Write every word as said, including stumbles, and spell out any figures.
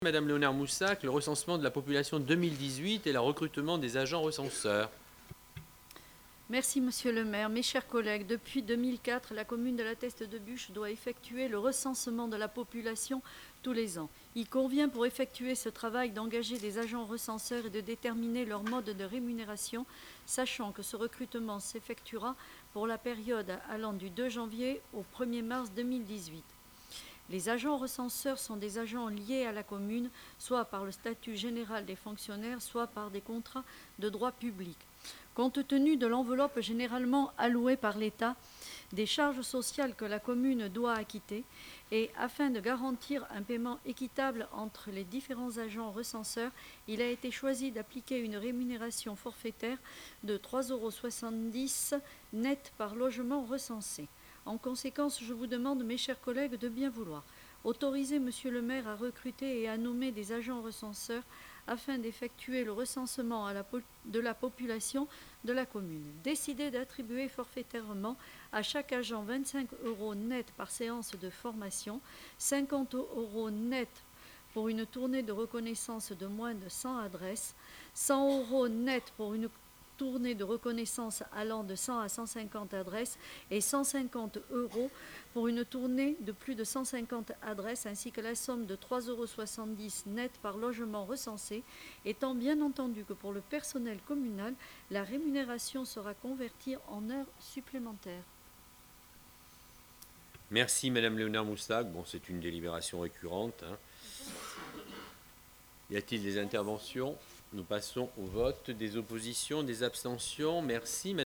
Madame Léonard-Moussac, le recensement de la population deux mille dix-huit et le recrutement des agents recenseurs. Merci Monsieur le maire. Mes chers collègues, depuis deux mille quatre, la commune de la Teste-de-Buch doit effectuer le recensement de la population tous les ans. Il convient pour effectuer ce travail d'engager des agents recenseurs et de déterminer leur mode de rémunération, sachant que ce recrutement s'effectuera pour la période allant du deux janvier au premier mars deux mille dix-huit. Les agents recenseurs sont des agents liés à la commune, soit par le statut général des fonctionnaires, soit par des contrats de droit public. Compte tenu de l'enveloppe généralement allouée par l'État, des charges sociales que la commune doit acquitter, et afin de garantir un paiement équitable entre les différents agents recenseurs, il a été choisi d'appliquer une rémunération forfaitaire de trois euros soixante-dix net par logement recensé. En conséquence, je vous demande, mes chers collègues, de bien vouloir autoriser Monsieur le maire à recruter et à nommer des agents recenseurs afin d'effectuer le recensement à la de la population de la commune. Décider d'attribuer forfaitairement à chaque agent vingt-cinq euros net par séance de formation, cinquante euros net pour une tournée de reconnaissance de moins de cent adresses, cent euros net pour une tournée de reconnaissance allant de cent à cent cinquante adresses et cent cinquante euros pour une tournée de plus de cent cinquante adresses, ainsi que la somme de trois euros soixante-dix net par logement recensé, étant bien entendu que pour le personnel communal, la rémunération sera convertie en heures supplémentaires. Merci Madame Léonard-Moussac. Bon, c'est une délibération récurrente. Hein. Y a-t-il des interventions? Nous passons au vote. Des oppositions, des abstentions? Merci.